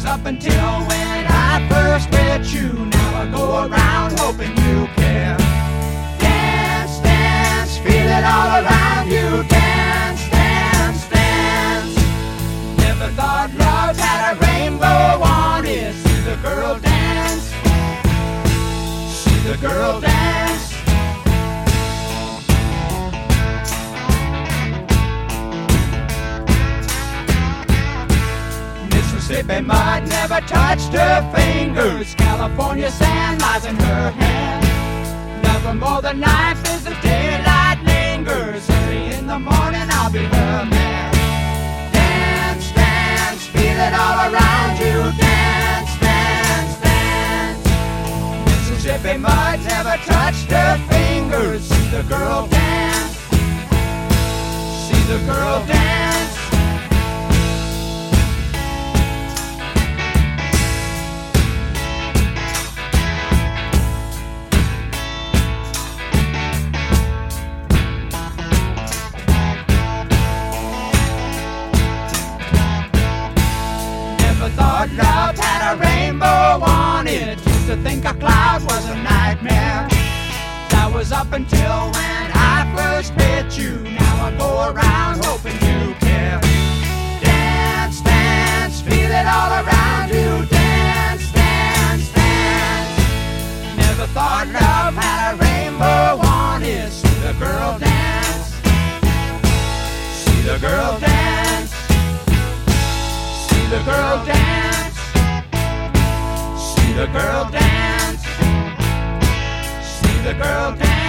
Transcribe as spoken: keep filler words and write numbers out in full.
up until when I first met you. Now I go around hoping you care. Dance, dance, feel it all around you. Dance, dance, dance. Never thought love had a rainbow on it. See the girl dance. See the girl dance. Mississippi mud never touched her fingers. California sand lies in her hand. Never more than life as the daylight lingers. Early in the morning I'll be her man. Dance, dance, feel it all around you. Dance, dance, dance. Mississippi mud never touched her fingers. See the girl dance. See the girl dance. Thought love had a rainbow on it. Used to think a cloud was a nightmare. That was up until when I first met you. Now I go around hoping you care. Dance, dance, feel it all around you. Dance, dance, dance. Never thought love had a rainbow on it. See the girl dance. See the girl dance. See the girl dance. See the girl dance. See the girl dance.